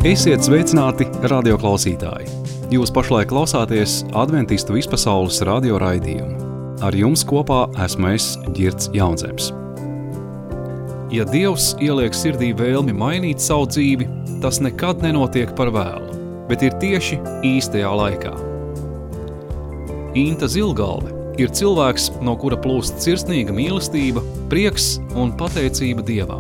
Esiet sveicināti, radioklausītāji! Jūs pašlaik klausāties Adventistu vispasaules radio raidījumu. Ar jums kopā esmu es, Ģirds Jaunzems. Ja Dievs ieliek sirdī vēlmi mainīt savu dzīvi, tas nekad nenotiek par vēlu, bet ir tieši īstajā laikā. Inta Zilgalve ir cilvēks, no kura plūst sirsnīga mīlestība, prieks un pateicība Dievam.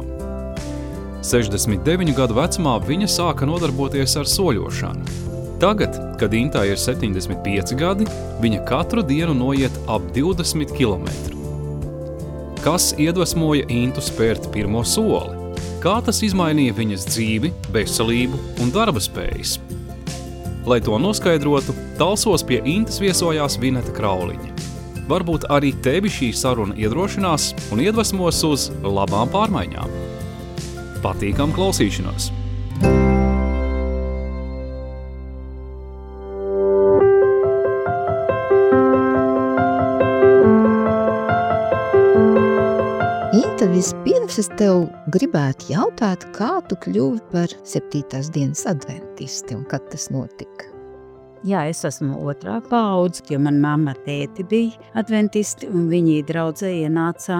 69 gadu vecumā viņa sāka nodarboties ar soļošanu. Tagad, kad Intai ir 75 gadi, viņa katru dienu noiet ap 20 kilometru. Kas iedvesmoja Intu spērt pirmo soli? Kā tas izmainīja viņas dzīvi, veselību un darba spējas? Lai to noskaidrotu, talsos pie Intas viesojās Vineta Krauliņa. Varbūt arī tevi šī saruna iedrošinās un iedvesmos uz labām pārmaiņām. Patīkam klausīšanos! Inta, vispirms es tev gribētu jautāt, kā tu kļuvi par 7. dienas adventisti un kad tas notika? Jā, es esmu otrā paudze, jo man mamma tēti bija adventisti un viņi draudzē ienāca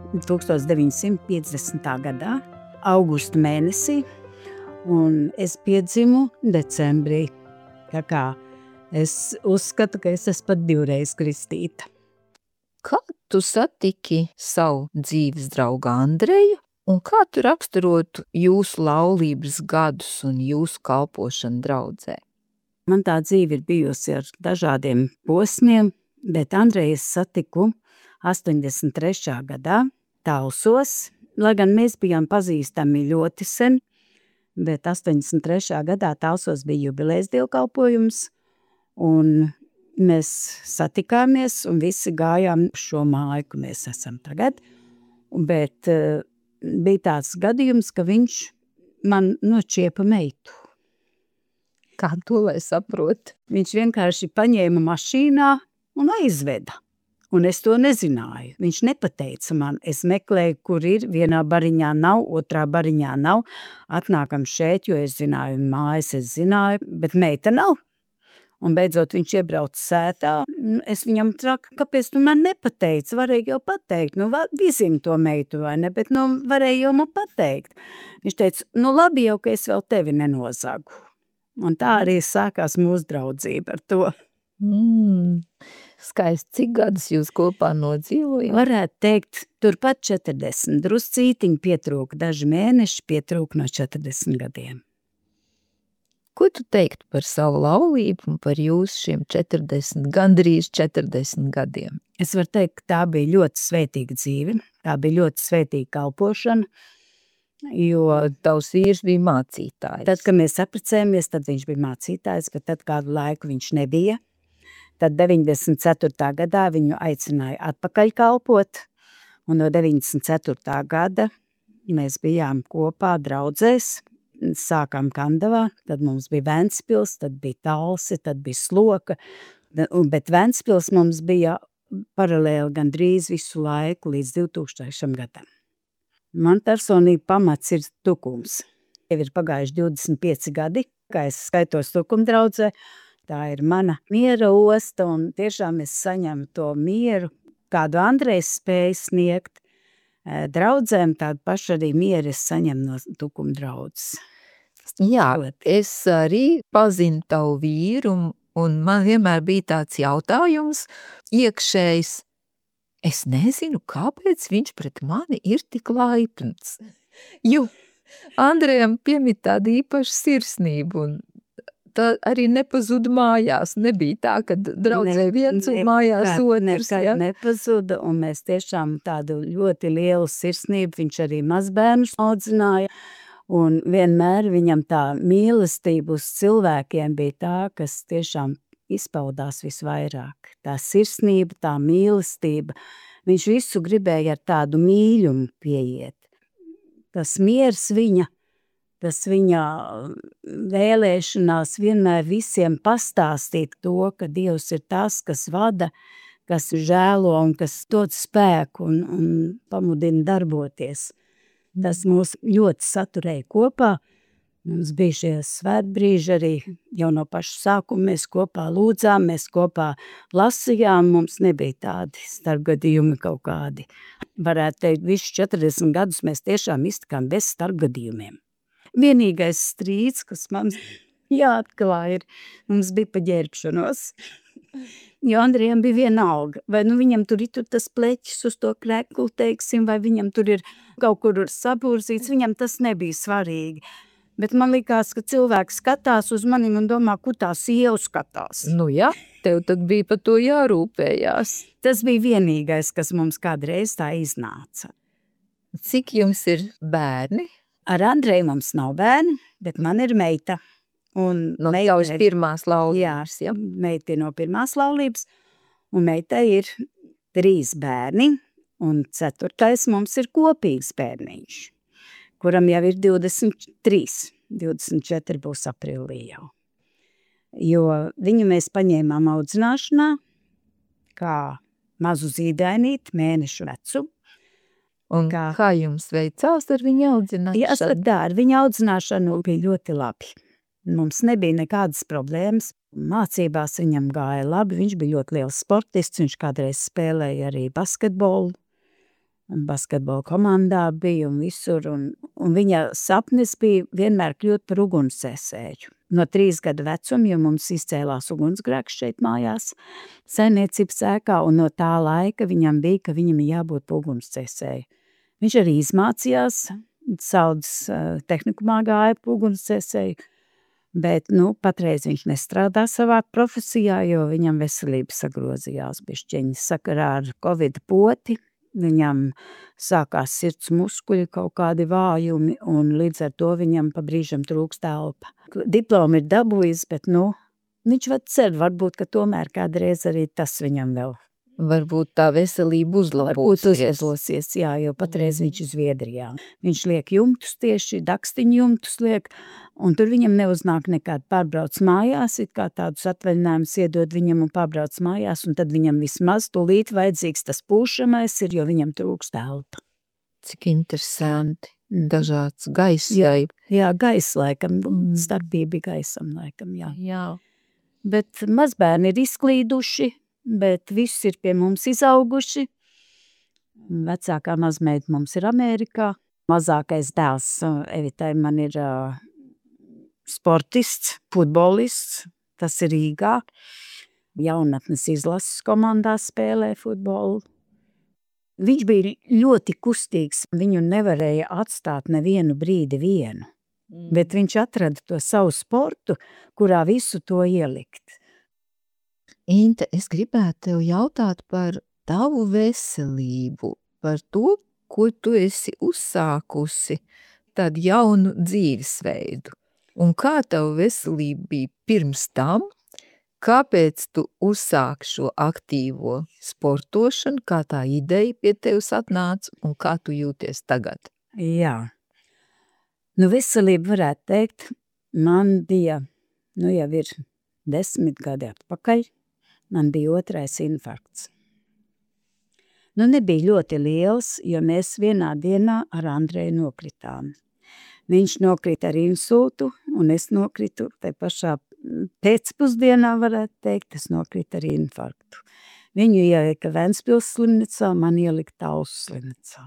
1950. gadā, augusta mēnesī, un es piedzimu decembrī. Tā kā es uzskatu, ka es esmu pat 2 reizes kristīta. Kā tu satiki savu dzīves draugu Andreju un kā tu raksturotu jūsu laulības gadus un jūsu kalpošanu draudzē? Man tā dzīve ir bijusi ar dažādiem posmiem, bet Andreju es satiku 83. gadā Talsos, lai gan mēs bijām pazīstami ļoti sen, bet 83. gadā Talsos bija jubilejas dievkalpojums, un mēs satikāmies un visi gājām šo māju, kur mēs esam tagad, bet bija tāds gadījums, ka viņš man nošķiepa meitu. Kā to lai saprot? Viņš vienkārši paņēma mašīnā un aizveda. Un es to nezināju. Viņš nepateica man. Es meklēju, kur ir. Vienā bariņā nav, otrā bariņā nav. Atnākam šeit, jo es zināju, mājas es zināju, bet meita nav. Un beidzot viņš iebrauc sētā. Es viņam traku, kāpēc tu man nepateici? Varēja jau pateikt. Vizim to meitu, vai ne? Bet varēja jau man pateikt. Viņš teica, labi jau, ka es vēl tevi nenozagu. Un tā arī sākās mūsu draudzība ar to. Skaisti, cik gadus jūs kopā nodzīvojat? Varētu teikt, turpat 40. Druscītiņi pietrūka, daži mēneši pietrūka no 40 gadiem. Ko tu teiktu par savu laulību un par jūsu šiem 40, gandrīz 40 gadiem? Es varu teikt, ka tā bija ļoti svētīga dzīve, tā bija ļoti svētīga kalpošana, jo tavs vīrs bija mācītājs. Tad, kad mēs apprecējāmies, tad viņš bija mācītājs, bet tad kādu laiku viņš nebija. Tad 94. gadā viņu aicināja atpakaļ kalpot, un no 94. gada mēs bijām kopā draudzēs, sākām Kandavā, tad mums bija Ventspils, tad bija Talsi, tad bija Sloka, bet Ventspils mums bija paralēli gandrīz visu laiku līdz 2000. gadam. Man personīgi pamats ir Tukums. Jau ir pagājuši 25 gadi, kā es skaitos Tukuma draudzē. Tā ir mana miera osta, un tiešām es saņemu to mieru, kādu Andrejs spēja sniegt draudzēm, tādu pašu arī mieru es saņemu no Tukuma draudzes. Jā, es arī pazinu tavu vīru, un man vienmēr bija tāds jautājums iekšējs. Es nezinu, kāpēc viņš pret mani ir tik laipns, jo Andrejam piemīt tāda īpaša sirsnība, un tā arī nepazuda mājās. Nebija tā, ka draudzē viens un mājās otrs. Ja? Nepazuda, un mēs tiešām tādu ļoti lielu sirsnību, viņš arī mazbērnus audzināja, un vienmēr viņam tā mīlestība uz cilvēkiem bija tā, kas tiešām izpaudās visvairāk. Tā sirsnība, tā mīlestība. Viņš visu gribēja ar tādu mīļumu pieiet. Tas miers viņa, tas viņa vēlēšanās vienmēr visiem pastāstīt to, ka Dievs ir tas, kas vada, kas žēlo un kas dod spēku un pamudina darboties. Tas mūs ļoti saturēja kopā, Mums bija šie svētbrīži arī jau no paša sākuma. Mēs kopā lūdzām, mēs kopā lasījām. Mums nebija tādi starpgadījumi kaut kādi. Varētu teikt, visus 40 gadus mēs tiešām iztikām bez starpgadījumiem. Vienīgais strīds, kas mums jāatklāj, mums bija pa ģērbšanos. Jo Andrejam bija vienalga, vai viņam tur ir tas pleķis uz to kreklu, teiksim, vai viņam tur ir kaut kur saburzīts, viņam tas nebija svarīgi. Bet man likās, ka cilvēks skatās uz manim un domā, kur tā sieva skatās. Nu jā, tev tad bija par to jārūpējās. Tas bija vienīgais, kas mums kādreiz tā iznāca. Cik jums ir bērni? Ar Andreju mums nav bērni, bet man ir meita. Un No jau uz pirmās laulības, jā, meita ir no pirmās laulības, un meitai ir 3 bērni, un 4. mums ir kopīgs bērniņš, kuram jau ir 23, 24 būs aprīlī jau. Jo viņu mēs paņēmām audzināšanā, kā mazu zīdainīti, mēnešu vecu. Un kā jums veicās ar viņu audzināšanu? Jāsaka, ar viņu audzināšanu bija ļoti labi. Mums nebija nekādas problēmas. Mācībās viņam gāja labi, viņš bija ļoti liels sportists, viņš kādreiz spēlēja arī basketbolu. Basketbola komandā bija un visur, un viņa sapnis bija vienmēr kļūt par ugunsdzēsēju. No 3 gadu vecuma, jo mums izcēlās ugunsgrēks šeit mājās, saimniecības ēkā, un no tā laika viņam bija, ka viņam ir jābūt par ugunsdzēsēju. Viņš arī izmācījās, Saudzes tehnikumā gāja par ugunsdzēsēju, bet, patreiz viņš nestrādā savā profesijā, jo viņam veselība sagrozījās bišķiņi sakarā ar Covid poti. Viņam sākās sirds muskuļi, kaut kādi vājumi, un līdz ar to viņam pa brīžam trūkst elpa. Diplomu ir dabūjis, bet, viņš var cer, varbūt, ka tomēr kādreiz arī tas viņam vēl. Varbūt tā veselība uzlabosies, jā, jo patreiz viņš ir Zviedrijā. Viņš liek jumtus tieši, dakstiņu jumtus liek, un tur viņam neuznāk nekādi pārbrauc mājās, it kā tādus atvaļinājumus iedod viņam un pārbrauc mājās, un tad viņam vismaz tūlīt vajadzīgs tas pūšamais ir, jo viņam trūkst elpa. Cik interesanti. Dažāds gaiss. Jā, gaiss laikam, starpība gaisam laikam, jā. Bet mazbērni ir izklīduši, bet viss ir pie mums izauguši. Vecākā mazmeita mums ir Amerikā. Mazākais dēls Evitai man ir sportists, futbolists, tas ir Rīgā. Jaunatnes izlases komandā spēlē futbolu. Viņš bija ļoti kustīgs, viņu nevarēja atstāt nevienu brīdi vienu. Bet viņš atrada to savu sportu, kurā visu to ielikt. Inte, es gribētu tev jautāt par tavu veselību, par to, ko tu esi uzsākusi, tādu jaunu dzīvesveidu. Un kā tavu veselība bija pirms tam, kāpēc tu uzsāki šo aktīvo sportošanu, kā tā ideja pie tevis atnāca un kā tu jūties tagad? Jā. Veselība varētu teikt, man bija, jau ir 10 gadi atpakaļ. Man bija 2. infarkts. Nebija ļoti liels, jo mēs vienā dienā ar Andreju nokritām. Viņš nokrita ar insultu, un es nokritu te pašā pēcpusdienā, varētu teikt, es nokritu ar infarktu. Viņu ielika Ventspils slimnīcā, man ielika Talsu slimnīcā.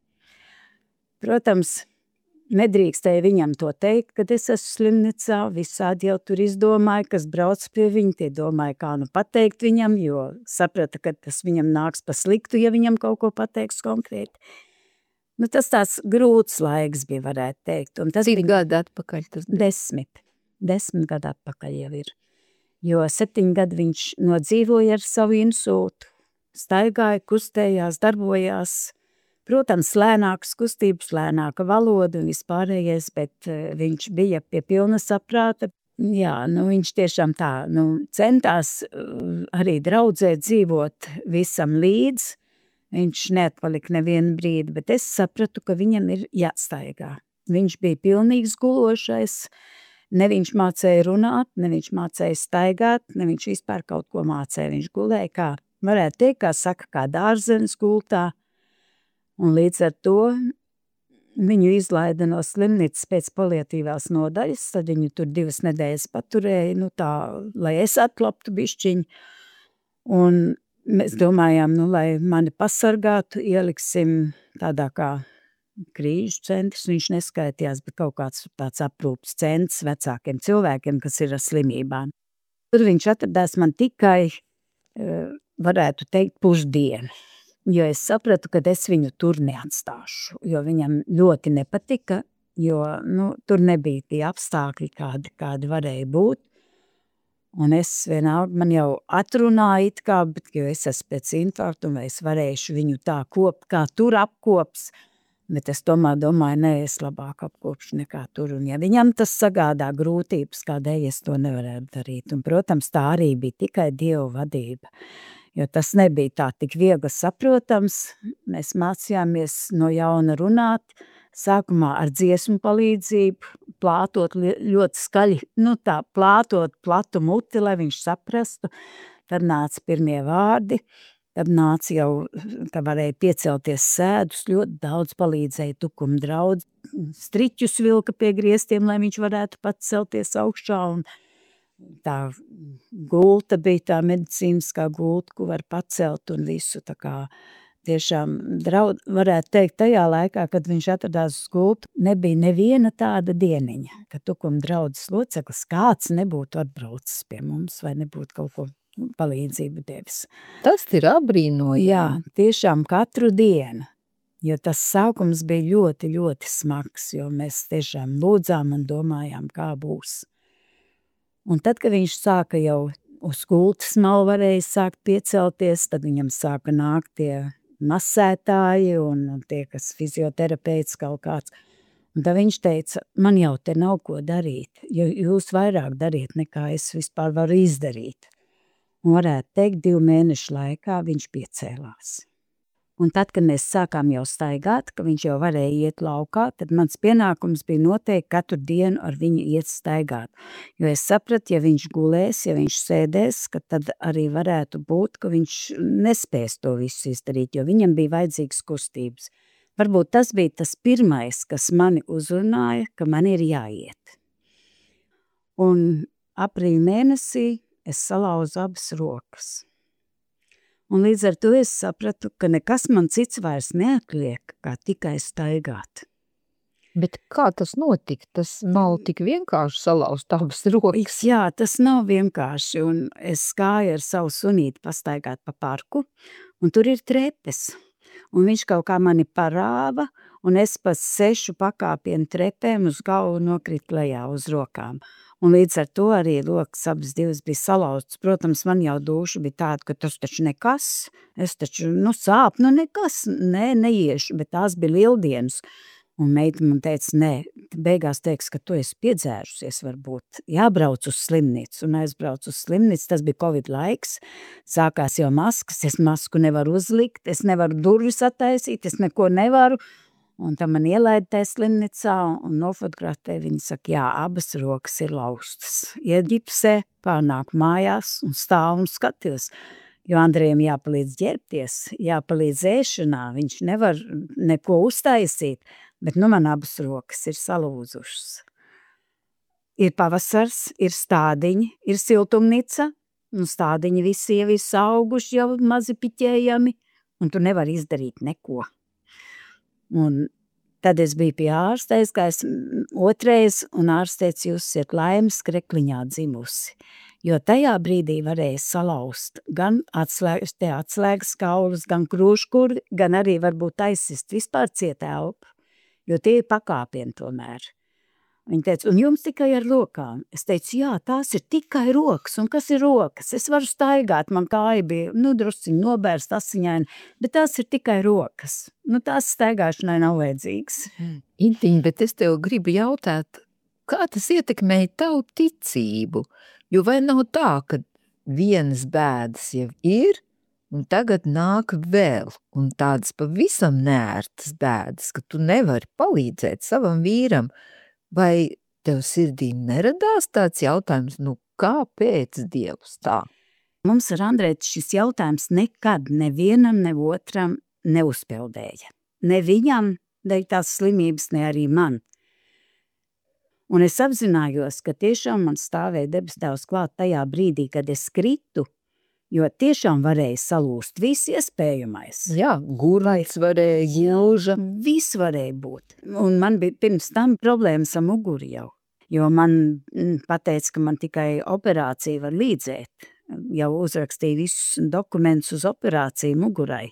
Protams, nedrīkstēja viņam to teikt, kad es esmu slimnīcā, visādi jau tur izdomāja, kas brauc pie viņa, tie domāja, kā pateikt viņam, jo saprata, ka tas viņam nāks pa sliktu, ja viņam kaut ko pateiks konkrēti. Tas tās grūts laiks bija, varētu teikt. Cik gadi atpakaļ tas bija? 10 gadi atpakaļ jau ir. Jo 7 gadi viņš nodzīvoja ar savu insultu, staigāja, kustējās, darbojās. Protams, lēnākas kustības, lēnāka valoda un vispārējais, bet viņš bija pie pilna saprāta. Jā, viņš tiešām tā, centās arī draudzēt, dzīvot visam līdz. Viņš neatpalika nevienu brīdi, bet es sapratu, ka viņam ir jāstaigā. Viņš bija pilnīgs gulošais, ne viņš mācēja runāt, ne viņš mācēja staigāt, ne viņš vispār kaut ko mācēja. Viņš gulēja, kā varētu teikt, kā saka, kā dārzenes gultā. Un līdz ar to Viņu izlaida no slimnīcas pēc paliatīvās nodaļas, tad viņu tur 2 nedēļas paturēja, tā, lai es atkloptu bišķiņu. Un mēs domājām, lai mani pasargātu, ieliksim tādā kā krīžu centrs, viņš neskaitījās, bet kaut kāds tāds aprūpas centrs vecākiem cilvēkiem, kas ir ar slimībām. Tur viņš atradās man tikai, varētu teikt, pusdienu, jo es sapratu, ka es viņu tur neatstāšu, jo viņam ļoti nepatika, jo tur nebija tie apstākļi, kādi varēja būt. Un es vienalga, man jau atrunāja it kā, bet jo es esmu pēc infarkta, un es varēšu viņu tā kopt, kā tur apkops, bet es tomēr domāju, nē, es labāk apkopšu nekā tur, un ja viņam tas sagādā grūtības, kādēļ es to nevarētu darīt, un, protams, tā arī bija tikai Dieva vadība, jo tas nebija tā tik viegli saprotams, mēs mācījāmies no jauna runāt, sākumā ar dziesmu palīdzību, plātot ļoti skaļi, tā plātot platu muti, lai viņš saprastu, tad nāca pirmie vārdi, tad nāca jau, ka varēja piecelties sēdus, ļoti daudz palīdzēja tukuma draudz, striķus vilka pie griestiem, lai viņš varētu pats celties augšā, un tā gulta bija tā medicīniskā gulta, ko var pacelt un visu, tā kā tiešām varētu teikt tajā laikā, kad viņš atradās uz gultu, nebija neviena tāda dieniņa, ka tukuma draudzes loceklis kāds nebūtu atbraucis pie mums vai nebūtu kaut ko palīdzību devis. Tas ir apbrīnojami. Jā, tiešām katru dienu, jo tas sākums bija ļoti, ļoti smags, jo mēs tiešām lūdzām un domājām, kā būs. Un tad, kad viņš sāka jau uz gultas malu varēja sākt piecelties, tad viņam sāka nākt tie masētāji un tie, kas fizioterapeits kaut kāds. Un tad viņš teica, man jau te nav ko darīt, jo jūs vairāk dariet nekā es vispār varu izdarīt. Un varētu teikt, 2 mēnešu laikā viņš piecēlās. Un tad, kad mēs sākām jau staigāt, ka viņš jau varēja iet laukā, tad mans pienākums bija noteikti katru dienu ar viņu iet staigāt. Jo es sapratu, ja viņš gulēs, ja viņš sēdēs, ka tad arī varētu būt, ka viņš nespēs to visu izdarīt, jo viņam bija vajadzīgas kustības. Varbūt tas bija tas pirmais, kas mani uzrunāja, ka man ir jāiet. Un aprīļa mēnesī es salauzu abas rokas. Un līdz ar to es sapratu, ka nekas man cits vairs neatliek, kā tikai staigāt. Bet kā tas notika? Tas nav tik vienkārši salauzt abas rokas. Jā, tas nav vienkārši, un es gāju ar savu sunīti pastaigāt pa parku, un tur ir trepes. Un viņš kaut kā mani parāva, un es pa 6 pakāpienu trepēm uz galvu nokrit lejā uz rokām. Un līdz ar to arī rokas abas divas bija salauztas. Protams, man jau dūša bija tāda, ka tas taču nekas, es taču, sāp, nekas, neiešu, bet tās bija lieldienas. Un meita man teica, nē, beigās teiks, ka tu esi piedzērusies varbūt, jābrauc uz slimnīcu, un aizbrauc uz slimnīcu, tas bija Covid laiks, sākās jau maskas, es masku nevaru uzlikt, es nevaru durvis attaisīt, es neko nevaru, un tam man ielaida tajā slimnīcā un nofotografē, viņi saka, jā, abas rokas ir laustas, ieģipsē, pārnāk mājās un stāv un skaties. Jo Andrejam jāpalīdz ģērbties, jāpalīdz ēšanā, viņš nevar neko uztaisīt, bet man abas rokas ir salūzušas. Ir pavasars, ir stādiņi, ir siltumnīca, un stādiņi visi jau ir sauguši, jau mazi piķējami, un tu nevari izdarīt neko. Un tad es biju pie ārsta, aizgājis otrais, un ārsts teica, jūs esat laimes krekliņā dzimusi. Jo tajā brīdī varēja salauzt gan atslēgas kaulus, gan krūškuri, gan arī varbūt aizsist vispār ciet elpu, jo tie ir pakāpieni tomēr. Viņa teica, un jums tikai ar rokām? Es teicu, jā, tās ir tikai rokas, un kas ir rokas? Es varu staigāt, man kāja bija, drusciņi nobērst asiņaini, bet tās ir tikai rokas. Tās staigāšanai nav vajadzīgas. Intiņ, bet es tev gribu jautāt, kā tas ietekmēja tavu ticību? Jo vai nav tā, ka vienas bēdas jau ir, un tagad nāk vēl, un tādas pavisam neērtas bēdas, ka tu nevari palīdzēt savam vīram, vai tev sirdī neradās tāds jautājums, kāpēc Dievs tā? Mums ar Andrētu šis jautājums nekad nevienam, ne otram neuzpeldēja. Ne viņam, dēļ tās slimības, ne arī man. Un es apzinājos, ka tiešām man stāvēja debes Tēvs klāt tajā brīdī, kad es kritu, jo tiešām varēja salūst viss iespējamais. Jā, gurvais varēja, gilža. Viss varēja būt. Un man bija pirms tam problēmas ar muguri jau, jo man pateica, ka man tikai operācija var līdzēt. Jau uzrakstīja visus dokumentus uz operāciju mugurai.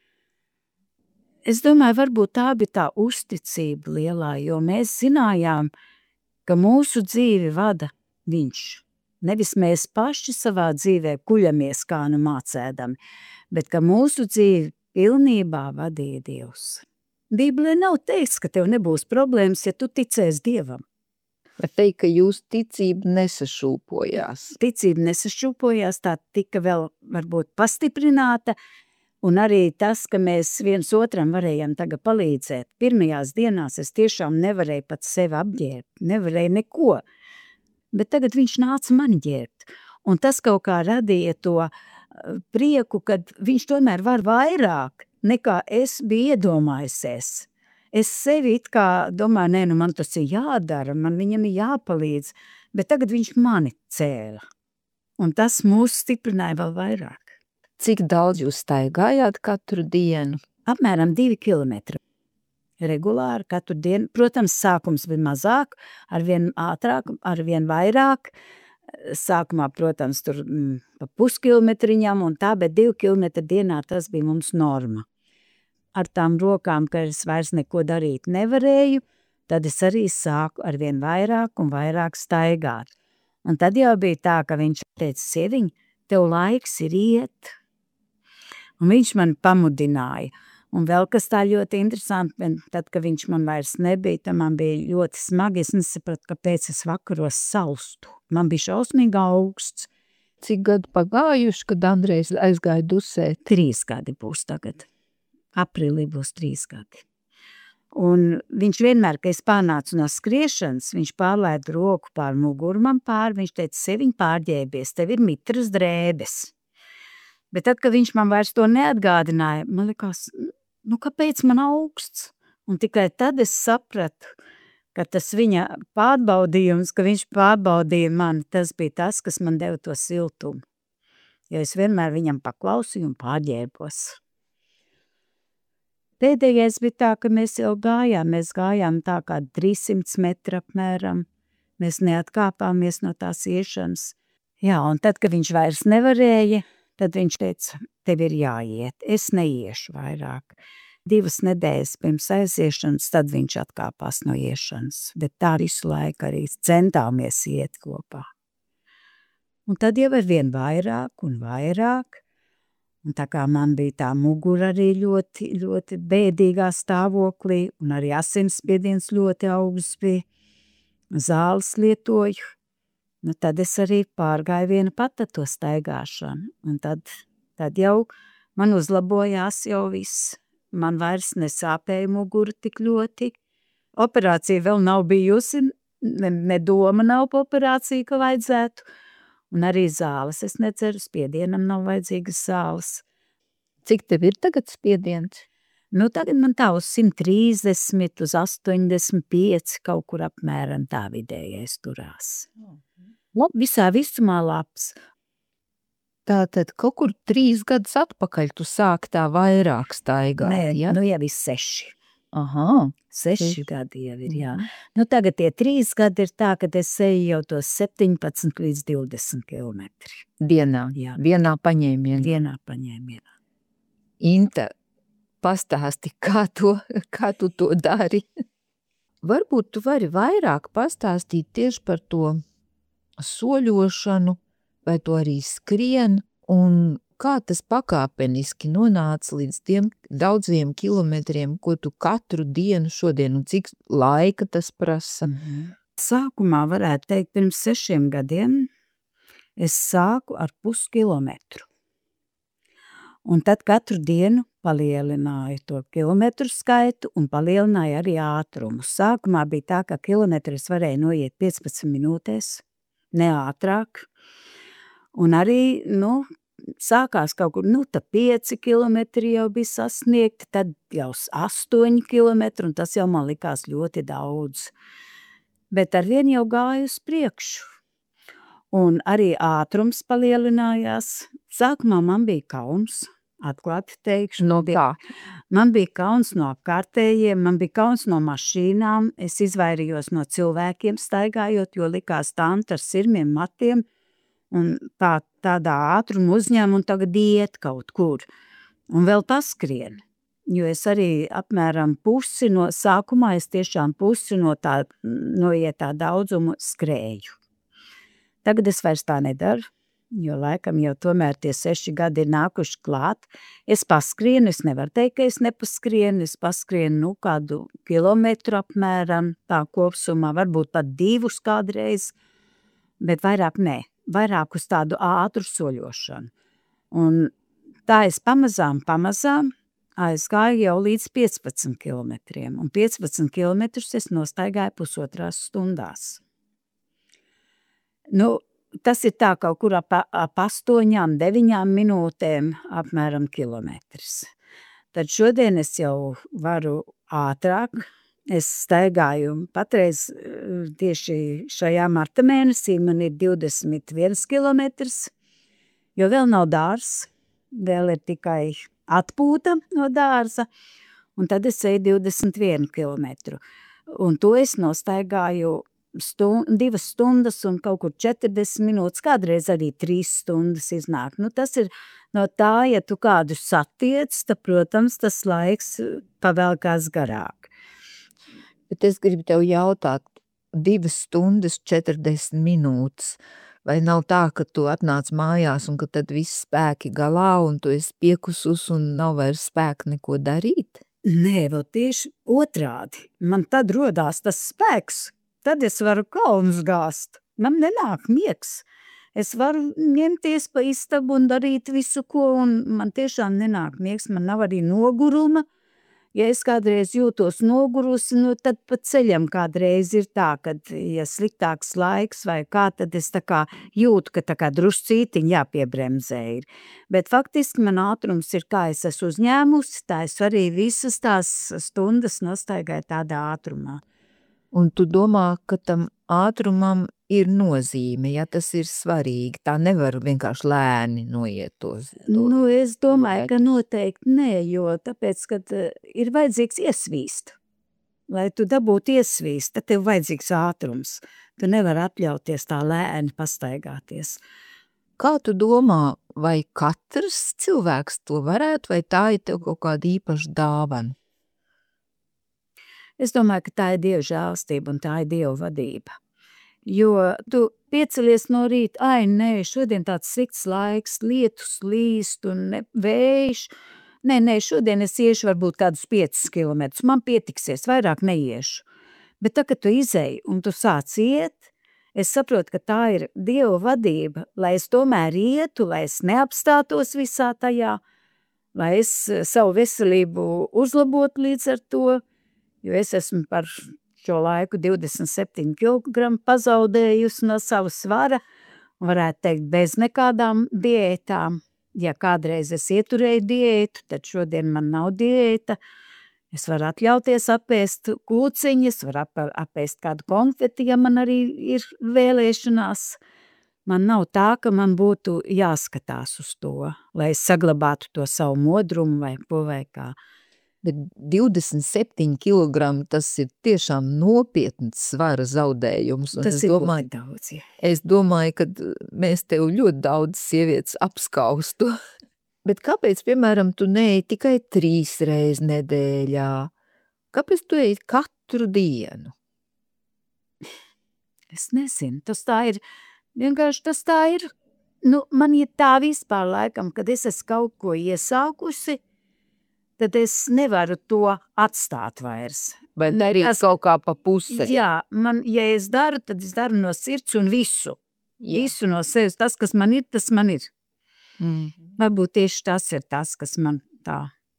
Es domāju, varbūt tā bija tā uzticība lielā, jo mēs zinājām, ka mūsu dzīvi vada viņš. Nevis mēs paši savā dzīvē kuļamies kā nu mācēdami, bet ka mūsu dzīvi pilnībā vadīja Dievs. Bībelē nav teikts, ka tev nebūs problēmas, ja tu ticēsi Dievam. Var teikt, ka jūsu ticība nesašūpojās. Ticība nesašūpojās, tā tika vēl varbūt pastiprināta, un arī tas, ka mēs viens otram varējām tagad palīdzēt. Pirmajās dienās es tiešām nevarēju pat sevi apģērbt, nevarēju neko. Bet tagad viņš nāca mani ģērbt. Un tas kaut kā radīja to prieku, kad viņš tomēr var vairāk, nekā es biju iedomājusies. Es sevi it kā domāju, nē, nu man tas ir jādara, man viņam ir jāpalīdz, bet tagad viņš mani cēla. Un tas mūs stiprināja vēl vairāk. Cik daudz jūs staigājāt katru dienu? Apmēram 2 kilometri. Regulāri katru dienu. Protams, sākums bija mazāk, arvien ātrāk, arvien vairāk. Sākumā, protams, tur pa puskilometriņam un tā, bet 2 kilometri dienā tas bija mums norma. Ar tām rokām, ka es vairs neko darīt nevarēju, tad es arī sāku arvien vairāk un vairāk staigāt. Un tad jau bija tā, ka viņš teica, sieviņ, tev laiks ir iet. Un viņš man pamudināja. Un vēl kas tā ļoti interesanti, tad, kad viņš man vairs nebija, tad man bija ļoti smagi. Es nesapratu, kāpēc es vakaros salstu. Man bija šausmīgi augsts. Cik gadu pagājuši, kad Andrejs aizgāja dusēt? 3 gadi būs tagad. Aprīlī būs 3 gadi. Un viņš vienmēr, kad es pārnācu no skriešanas, viņš pārlaida roku pār muguru man pār, viņš teica, seviņ pārģēbies, tev ir mitras drēbes. Bet tad, kad viņš man vairs to neatgādināja, man likās, nu kāpēc man augsts? Un tikai tad es sapratu, ka tas viņa pārbaudījums, ka viņš pārbaudīja mani, tas bija tas, kas man deva to siltumu. Jo es vienmēr viņam paklausīju un pārģēbos. Pēdējais bija tā, ka mēs jau gājām tā kā 300 metru apmēram. Mēs neatkāpāmies no tās iešanas. Jā, un tad, kad viņš vairs nevarēja, tad viņš teica, tev ir jāiet, es neiešu vairāk. 2 nedēļas pirms aiziešanas, tad viņš atkāpās no iešanas. Bet tā visu laiku arī centāmies iet kopā. Un tad jau ar vien vairāk un vairāk. Un tā kā man bija tā mugura arī ļoti, ļoti bēdīgā stāvoklī, un arī asinsspiediens ļoti augsts bija, zāles lietoju, nu tad es arī pārgāju viena pati to staigāšanu. Un tad jau man uzlabojās jau viss. Man vairs nesāpēja mugura tik ļoti. Operācija vēl nav bijusi, ne doma nav pa operāciju, ka vajadzētu. Un arī zāles es neceru, spiedienam nav vajadzīgas zāles. Cik tev ir tagad spiediens? Nu, tagad man tā uz 130, uz 85, kaut kur apmēram tā vidējais turās. Visā visumā labs. Tātad kaut kur 3 gadus atpakaļ tu sāki tā vairāk staigāt, Nē, ja? nu jau ir 6. Aha. 6 gadi jau ir, jā. Nu, tagad tie 3 gadi ir tā, kad es eju jau tos 17 līdz 20 kilometri. Dienā, Jā. vienā paņēmienā. Vienā paņēmienā. Inta, pastāsti, kā tu to dari? Varbūt tu vari vairāk pastāstīt tieši par to soļošanu, vai tu arī skrien, un kā tas pakāpeniski nonāca līdz tiem daudziem kilometriem, ko tu katru dienu šodien, un cik laika tas prasa? Sākumā varētu teikt, pirms 6 gadiem es sāku ar 0,5 kilometru. Un tad katru dienu palielināju to kilometru skaitu un palielināju arī ātrumu. Sākumā bija tā, ka kilometru es varēju noiet 15 minūtēs, ne ātrāk. Un arī, sākās kaut kur, tā 5 kilometri jau bija sasniegti, tad jau 8 kilometri, un tas jau man likās ļoti daudz. Bet arvien jau gāju uz priekšu. Un arī ātrums palielinājās. Sākumā man bija kauns, atklāti teikšu. No kā? Man bija kauns no apkārtējiem, man bija kauns no mašīnām. Es izvairījos no cilvēkiem staigājot, jo likās tanti ar sirmiem matiem un tādā ātruma uzņēma un tagad iet kaut kur. Un vēl paskrien. Jo es arī apmēram pusi no sākumā, es tiešām pusi no tā daudzumu skrēju. Tagad es vairs tā nedaru, jo laikam jau tomēr tie 6 gadi ir nākuši klāt. Es paskrienu, es nevaru teikt, ka es nepaskrienu, es paskrienu kādu kilometru apmēram, tā kopsumā, varbūt pat 2 kādreiz, bet vairāk nē, vairāk uz tādu ātru soļošanu. Un tā es pamazām aizgāju jau līdz 15 kilometriem, un 15 kilometrus es nostaigāju 1,5 stundās. Tas ir tā kaut kur ap 8-9 minūtēm apmēram kilometrs. Tad šodien es jau varu ātrāk. Es staigāju patreiz tieši šajā marta mēnesī, man ir 21 kilometrs, jo vēl nav dārs, vēl ir tikai atpūta no dārza, un tad es eju 21 kilometru. Un to es nostaigāju 2 stundas un kaut kur 40 minūtes, kādreiz arī 3 stundas iznāk. Tas ir no tā, ja tu kādu satiec, tad, protams, tas laiks pavēlkās garāk. Bet es gribu tev jautāt, 2 stundas 40 minūtes, vai nav tā, ka tu atnāc mājās un ka tad viss spēki galā un tu esi piekusus un nav vairs spēka neko darīt? Nē, vēl tieši otrādi. Man tad rodās tas spēks. Tad es varu kalnus gāzt. Man nenāk miegs. Es varu ņemties pa istabu un darīt visu, ko, un man tiešām nenāk miegs. Man nav arī noguruma. Ja es kādreiz jūtos nogurusi, tad pa ceļam kādreiz ir tā, kad, ja sliktāks laiks vai kā, tad es tā kā jūtu, ka tā kā druscītiņ jāpiebremzē ir. Bet faktiski man ātrums ir, kā es esmu uzņēmusi, tā es arī visas tās stundas nostaigāju tādā ātrumā. Un tu domā, ka tam ātrumam ir nozīme, ja tas ir svarīgi, tā nevar vienkārši lēni noiet tos. Es domāju, ka noteikti nē, jo tāpēc, kad ir vajadzīgs iesvīst. Lai tu dabūtu iesvīst, tad tev vajadzīgs ātrums. Tu nevari atļauties tā lēni pastaigāties. Kā tu domā, vai katrs cilvēks to varētu, vai tā ir tev kaut kāda īpaša dāvana? Es domāju, ka tā ir Dieva žēlstība un tā ir Dieva vadība. Jo tu piecelies no rīta, nē, šodien tāds slikts laiks, lietus līst un vējš. Nē, šodien es iešu varbūt kādus 5 kilometrus, man pietiksies, vairāk neiešu. Bet tā, kad tu izēji un tu sāc iet, es saprotu, ka tā ir Dieva vadība, lai es tomēr ietu, lai es neapstātos visā tajā, lai es savu veselību uzlabotu līdz ar to, jo es esmu par šo laiku 27 kilogramu pazaudējusi no sava svara, varētu teikt, bez nekādām diētām. Ja kādreiz es ieturēju diētu, tad šodien man nav diēta. Es varu atļauties apēst kūciņas, varu apēst kādu konfeti, ja man arī ir vēlēšanās. Man nav tā, ka man būtu jāskatās uz to, lai es saglabātu to savu modrumu vai ko vai kā. Bet 27 kilogrami tas ir tiešām nopietns svara zaudējums. Tas ir ļoti daudz, jā. Es domāju, ka mēs tev ļoti daudz sievietes apskaustu. Bet kāpēc, piemēram, tu neej tikai 3 reizes nedēļā? Kāpēc tu ej katru dienu? Es nezinu, tas tā ir, vienkārši tas tā ir. Man ir tā vispār laikam, kad es esmu kaut ko iesākusi, tad es nevaru to atstāt vairs. Vai darīt kaut kā pa pusi? Jā, ja es daru, tad es daru no sirds un visu. Jā. Visu no sevis. Tas, kas man ir, tas man ir. Varbūt tieši tas ir tas, kas man tā.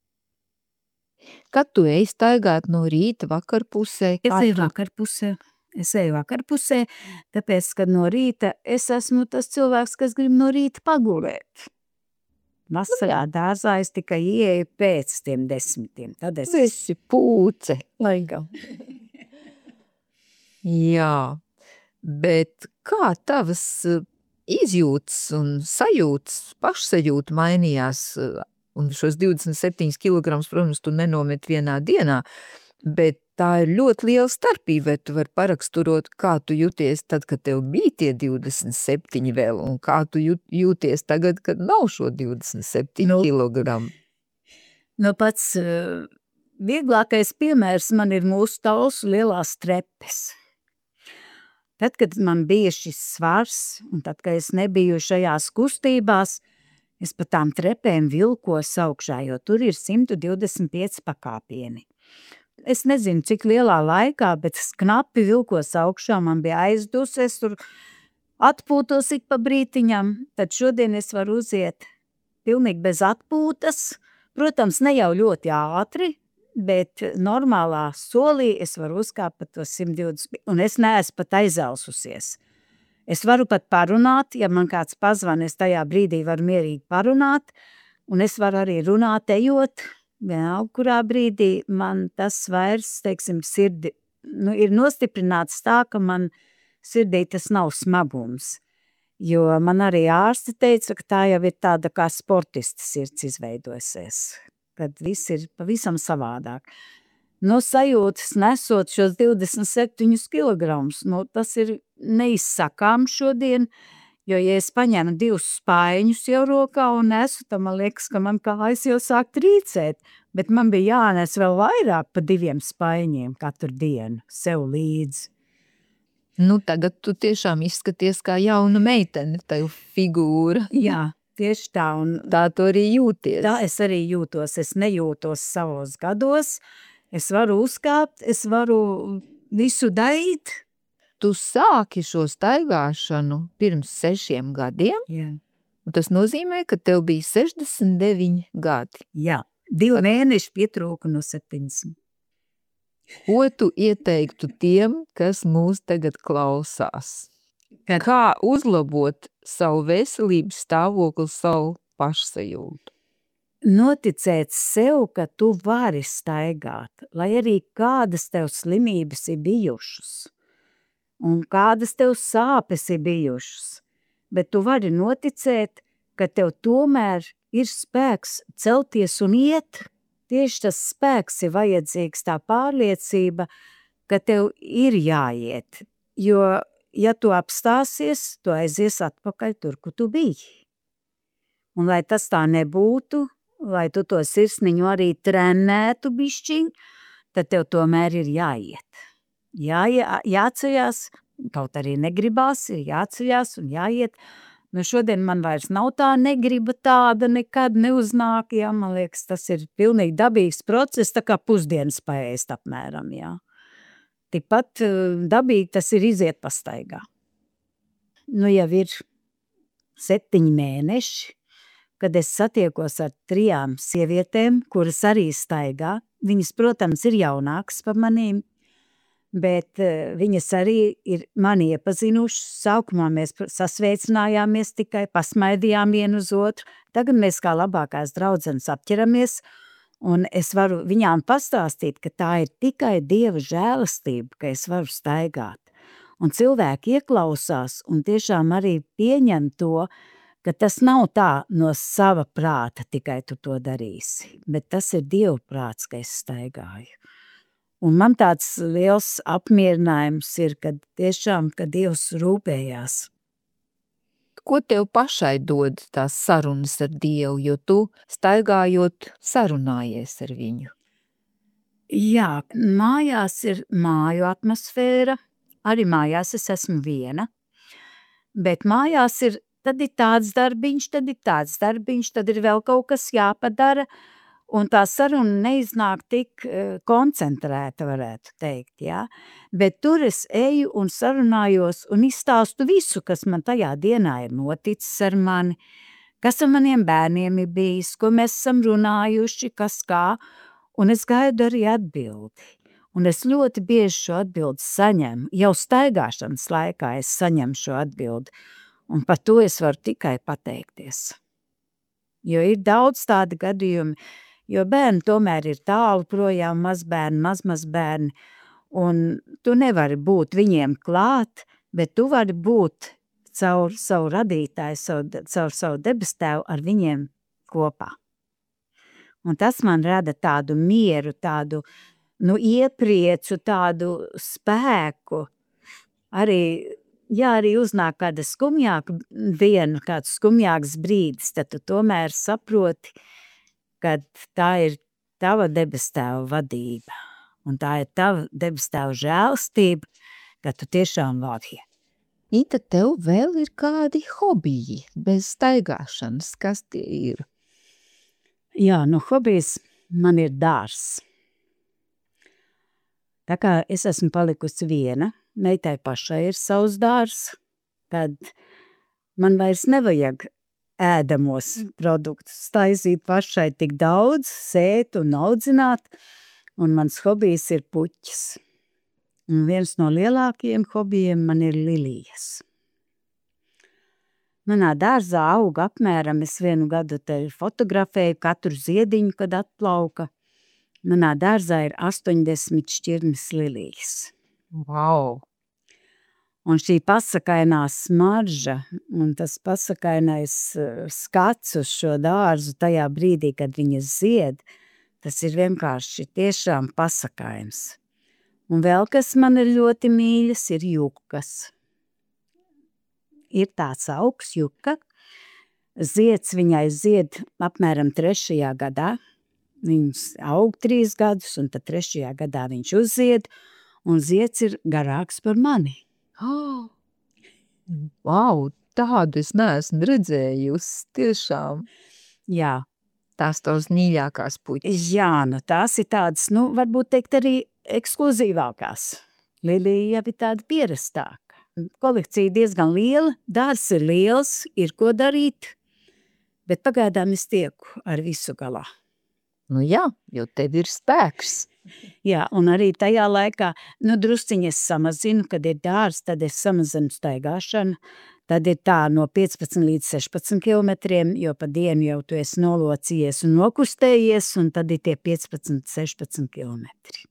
Kad tu ej staigāt no rīta vakarpusē? Es eju vakarpusē, tāpēc, kad no rīta es esmu tas cilvēks, kas grib no rīta pagulēt. Vasarā dārzā es tikai ieeju pēc tiem 10. Tad es esi pūce, laikam. Jā, bet kā tavas izjūtas un sajūtas, pašsajūta mainījās, un šos 27 kilograms, protams, tu nenomet vienā dienā, bet tā ir ļoti liela starpība, vai tu vari paraksturot, kā tu jūties tad, kad tev bija tie 27 vēl, un kā tu jūties tagad, kad nav šo 27 kilogramu. Pats vieglākais piemērs man ir mūsu Talsu lielās trepes. Tad, kad man bija šis svars, un tad, kad es nebiju šajās kustībās, es pa tām trepēm vilkos augšā, jo tur ir 125 pakāpieni. Es nezinu, cik lielā laikā, bet es knapi vilkos augšā, man bija aizdus, es tur atpūtos ik pa brītiņam, tad šodien es varu uziet pilnīgi bez atpūtas, protams, ne jau ļoti ātri, bet normālā solī es varu uzkāpt pa to 120, un es neesmu pat aizelsusies. Es varu pat parunāt, ja man kāds pazvan, es tajā brīdī varu mierīgi parunāt, un es varu arī runāt, ejot, vienalga, kurā brīdī man tas vairs, teiksim, sirdi, ir nostiprināts tā, ka man sirdī tas nav smagums, jo man arī ārsti teica, ka tā jau ir tāda kā sportista sirds izveidojusies, kad viss ir pavisam savādāk. No sajūtas nesot šos 27 kilogramus, tas ir neizsakām šodien, jo, ja es paņēmu 2 spaiņus jau rokā un nesu, tad man liekas, ka man kājas jau sāk trīcēt, bet man bija jānes vēl vairāk pa 2 spaiņiem katru dienu sev līdzi. Tagad tu tiešām izskaties kā jauna meitene, tev figūra. Jā, tieši tā. Un tā tu arī jūties. Tā es arī jūtos, es nejūtos savos gados, es varu uzkāpt, es varu visu darīt. Tu sāki šo staigāšanu pirms 6 gadiem, Jā. Un tas nozīmē, ka tev bija 69 gadi. Jā, 2 mēneši pietrūka no 70. Ko tu ieteiktu tiem, kas mūs tagad klausās? Kā uzlabot savu veselības stāvokli, savu pašsajūtu? Noticēt sev, ka tu vari staigāt, lai arī kādas tev slimības ir bijušas. Un kādas tev sāpes ir bijušas, bet tu vari noticēt, ka tev tomēr ir spēks celties un iet. Tieši tas spēks ir vajadzīgs, tā pārliecība, ka tev ir jāiet, jo, ja tu apstāsies, tu aizies atpakaļ tur, kur tu biji. Un lai tas tā nebūtu, lai tu to sirsniņu arī trenētu bišķiņ, tad tev tomēr ir jāiet. Jāceļās, kaut arī negribās, ir jāceļās un jāiet. Šodien man vairs nav tā negriba tāda, nekad neuznāk, jā, man liekas, tas ir pilnīgi dabīgs process, tā kā pusdienas paēst apmēram, jā. Tikpat dabīgi tas ir iziet pastaigā. Jau ir 7 mēneši, kad es satiekos ar 3 sievietēm, kuras arī staigā. Viņas, protams, ir jaunākas par manīm, bet viņas arī ir mani iepazinušas. Sākumā mēs sasveicinājāmies tikai, pasmaidījām vienu uz otru. Tagad mēs kā labākās draudzenes apķeramies, un es varu viņām pastāstīt, ka tā ir tikai Dieva žēlastība, ka es varu staigāt. Un cilvēki ieklausās un tiešām arī pieņem to, ka tas nav tā no sava prāta tikai tu to darīsi, bet tas ir Dieva prāts, ka es staigāju. Un man tāds liels apmierinājums ir, kad tiešām, ka Dievs rūpējās. Ko tev pašai dod tās sarunas ar Dievu, jo tu staigājot sarunājies ar viņu? Jā, mājās ir māju atmosfēra, arī mājās es esmu viena, bet mājās ir, tad ir tāds darbiņš, tad ir vēl kaut kas jāpadara, un tā saruna neiznāk tik koncentrēta, varētu teikt, jā. Bet tur es eju un sarunājos un izstāstu visu, kas man tajā dienā ir noticis ar mani, kas ar maniem bērniem ir bijis, ko mēs esam runājuši, kas kā, un es gaidu arī atbildi. Un es ļoti bieži šo atbildi saņemu, jau staigāšanas laikā es saņemu šo atbildi, un par to es varu tikai pateikties. Jo ir daudz tādi gadījumi, jo bērni tomēr ir tālu projām, mazbērni, mazbērni, un tu nevari būt viņiem klāt, bet tu vari būt caur savu radītāju, caur savu debestēvu ar viņiem kopā. Un tas man rada tādu mieru, tādu, iepriecu, tādu spēku. Arī uznāk kāda skumjāka diena, kāds skumjāks brīdis, tad tu tomēr saproti, ka tā ir tava debestēva vadība. Un tā ir tava debestēva žēlstība, ka tu tiešām vari. Ita, tev vēl ir kādi hobiji bez staigāšanas? Kas tie ir? Jā, hobijs man ir dārs. Tā kā es esmu palikusi viena, meitai pašai ir savs dārs, tad man vairs nevajag ēdamos produktus taisīt pašai tik daudz, sēt un audzināt, un mans hobijs ir puķis. Un viens no lielākajiem hobijiem man ir lilijas. Manā dārzā aug apmēram, es vienu gadu te fotografēju katru ziediņu, kad atplauka. Manā dārzā ir 80 šķirnes lilijas. Wow! Un šī pasakainā smarža un tas pasakainais skats uz šo dārzu tajā brīdī, kad viņas zied, tas ir vienkārši tiešām pasakains. Un vēl kas man ir ļoti mīļas, ir jukas. Ir tāds augs juka, zieds viņai zied apmēram 3. gadā, viņš aug 3 gadus, un tad 3. gadā viņš uzzied, un zieds ir garāks par mani. Oh. Wow, tādu es neesmu redzējusi, tiešām. Jā. Tās tavas mīļākās puķis. Jā, tās ir tādas, varbūt teikt arī ekskluzīvākās. Lilija jau ir tāda pierastāka. Kolekcija diezgan liela, dārs ir liels, ir ko darīt, bet pagaidām es tieku ar visu galā. Jā, jo tev ir spēks. Jā, un arī tajā laikā, drusciņi es samazinu, kad ir dārs, tad es samazinu staigāšanu, tad ir tā no 15 līdz 16 kilometriem, jo pa dienu jau tu esi nolocījies un nokustējies, un tad ir tie 15-16 kilometri.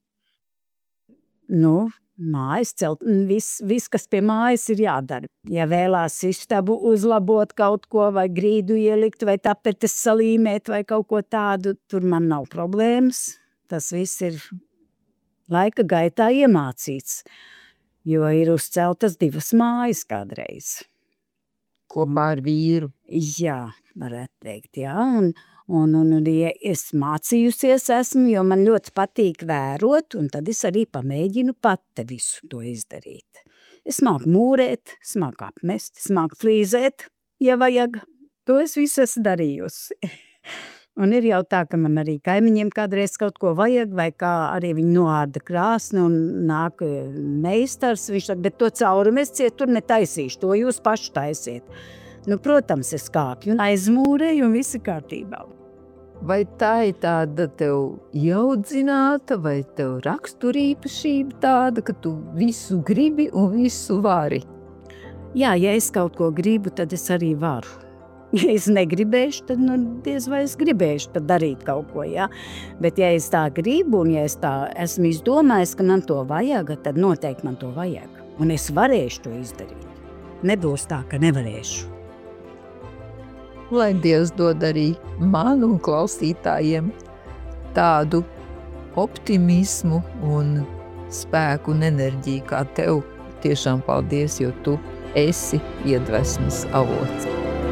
Mājas celt, viss, kas pie mājas ir jādara. Ja vēlās istabu uzlabot kaut ko, vai grīdu ielikt, vai tapetes salīmēt, vai kaut ko tādu, tur man nav problēmas. Tas viss ir laika gaitā iemācīts, jo ir uzceltas 2 mājas kādreiz. Kopā ar vīru. Jā, varētu teikt, jā, un ja es mācījusies esmu, jo man ļoti patīk vērot, un tad es arī pamēģinu pati visu to izdarīt. Es māku mūrēt, es māku apmest, es māku flīzēt, ja vajag. To es visu esmu darījusi. Un ir jau tā, ka man arī kaimiņiem kādreiz kaut ko vajag, vai kā arī viņi noārda krāsni un nāk meistars, viņš saka, bet to caurumu es tur netaisīšu, to jūs paši taisiet. Protams, es kāpju un aizmūrēju un visi kārtībā. Vai tā ir tāda tev ieaudzināta, vai tev raksturīpašība tāda, ka tu visu gribi un visu vari? Jā, ja es kaut ko gribu, tad es arī varu. Ja es negribēšu, tad diez vai es gribēšu pat darīt kaut ko, jā. Bet ja es tā gribu un ja es tā esmu izdomājis, ka man to vajag, tad noteikti man to vajag. Un es varēšu to izdarīt. Nebūs tā, ka nevarēšu. Lai Dievs dod arī man un klausītājiem tādu optimismu un spēku un enerģiju kā tev. Tiešām paldies, jo tu esi iedvesmas avots.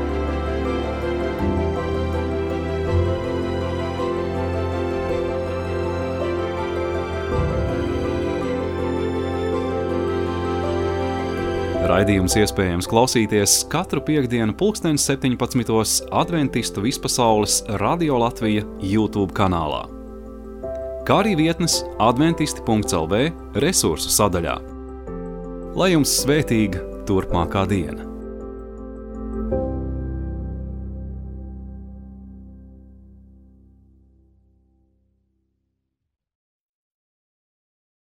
Raidījums iespējams klausīties katru piektdienu 17:00 Adventistu vispasaules Radio Latvija YouTube kanālā. Kā arī vietnes adventisti.lv resursu sadaļā. Lai jums svētīga turpmākā diena!